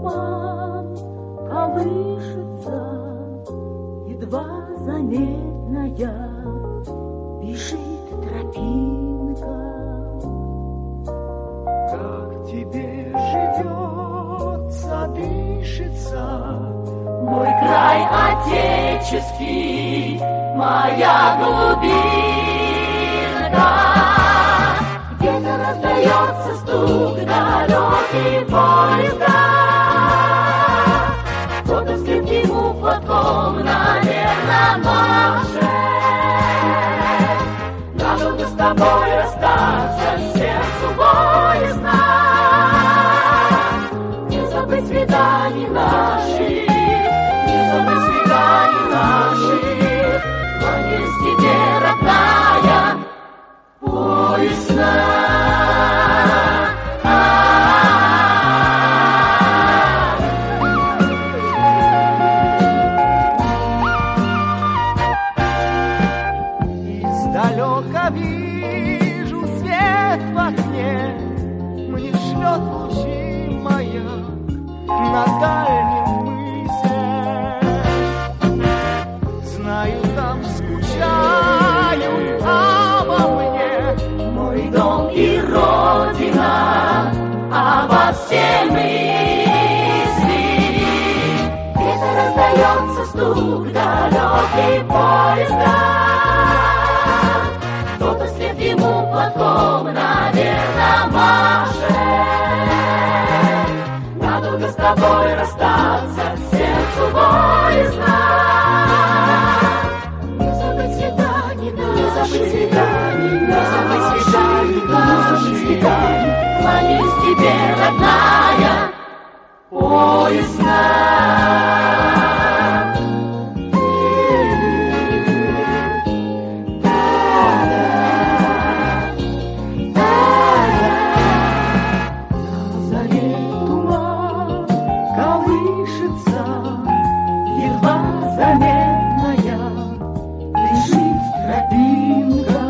туман колышется, едва заметная бежит тропинка. Как тебе живется, дышится, мой край отеческий, моя глубинка. Где-то раздается стук далекий поезда, кто-то вслед ему платком, наверное, машет. Надолго с тобой расстаться, сердцу боязно, не забыть свиданий наших, не забыть свиданий наших. Кланяюсь тебе, родная, поясна. Издалека вижу свет в окне, мне шлет лучи маяк на дальнем мысе. Знаю, там скучают обо мне Мой дом и родина, обо всем мысли. Где-то раздается стук далекий поезда, кто-то вслед ему платком, наверное, машет. Надолго с тобой расстаться, сердцу боязно, не забыть свиданий, не забыть свиданий, не забыть свиданий, не забыть свиданий. Кланяюсь тебе, родная, поясна. Заметная лежит тропинка.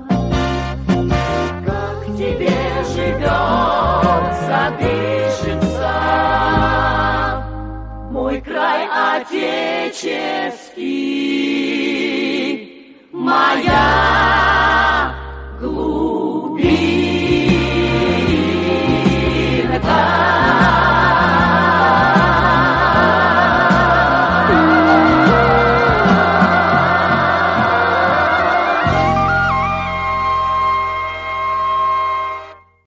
Как тебе живется, дышится, мой край отеческий, моя